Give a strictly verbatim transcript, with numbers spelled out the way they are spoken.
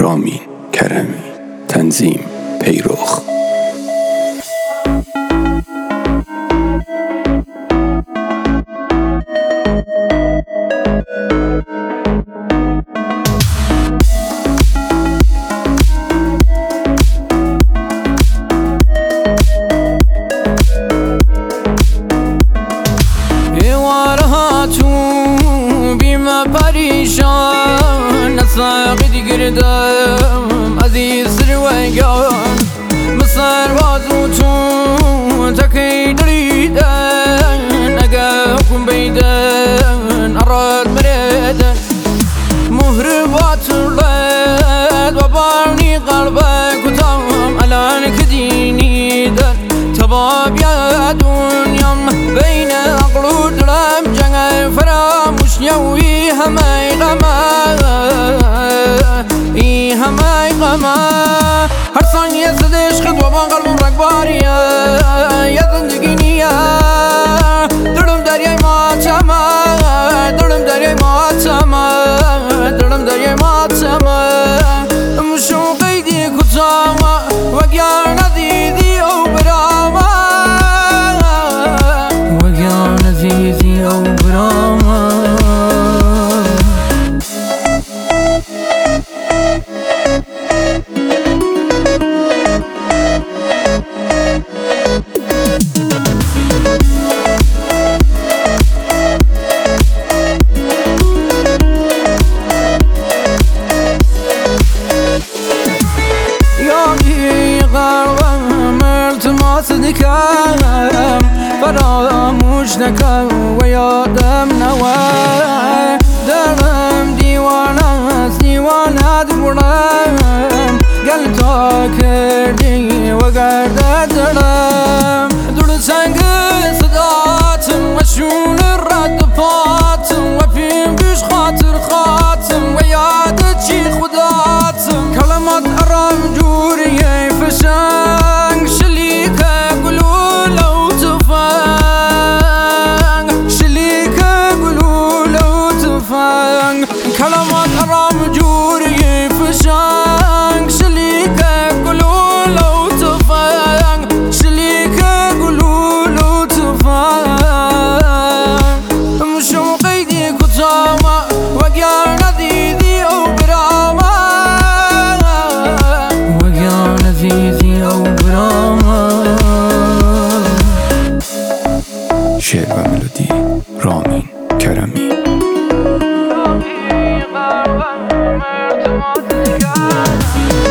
رامین کرمی. تنظیم پیروخ. پریشان نساقی گردم عزیز رویان مصر بازو تو تکی دریدن اگه حکم بیدن اراد مریدن مهر باترلد و بارنی قلبك وتام الان كديني در تباب يا دنيام بين عقل درام جنگ فراموش يوي همه غما ای همه غما هر ثانیه زدش خد و با قلبم رگباریه یا زندگی نیه دلم دریای ماتمه دلم دریای ماتمه دلم دریای ماتمه مشو قیدی کتامه وگر ندیدی او برامه وگر ندیدی او برامه صدقم فراموش نکن و یادم نوه دلم دیوانه است دیوانه دورم گل تا کردی و گردت دلم دور سنگ صداتم و شون رد پاتم و پیم بیش خاطر خاتم و یادت چی خداتم کلمات ارام جوریه فشنگ شلیک كلمات أرام جوري فشانك شليك قولوا لو تفانك شليك قولوا لو تفانك مشو قيدي كتامة وقيا نديدي أو برامة وقيا نديدي أو برامة. شعر و ملودی رامین کرمی.